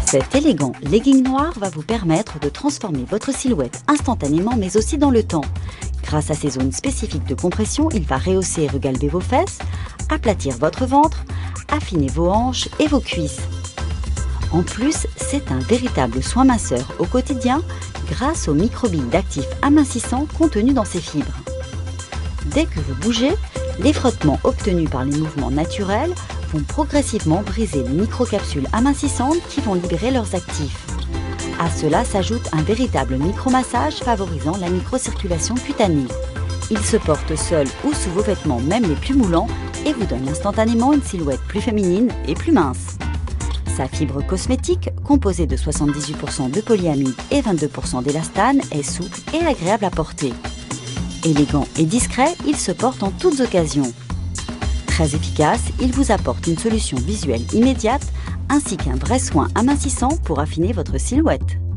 Cet élégant legging noir va vous permettre de transformer votre silhouette instantanément mais aussi dans le temps. Grâce à ses zones spécifiques de compression, il va rehausser et regalber vos fesses, aplatir votre ventre, affiner vos hanches et vos cuisses. En plus, c'est un véritable soin masseur au quotidien grâce aux microbilles d'actifs amincissants contenus dans ses fibres. Dès que vous bougez, les frottements obtenus par les mouvements naturels vont progressivement briser les microcapsules amincissantes qui vont libérer leurs actifs. À cela s'ajoute un véritable micromassage favorisant la microcirculation cutanée. Il se porte seul ou sous vos vêtements, même les plus moulants, et vous donne instantanément une silhouette plus féminine et plus mince. Sa fibre cosmétique, composée de 78% de polyamide et 22% d'élastane, est souple et agréable à porter. Élégant et discret, il se porte en toutes occasions. Très efficace, il vous apporte une solution visuelle immédiate ainsi qu'un vrai soin amincissant pour affiner votre silhouette.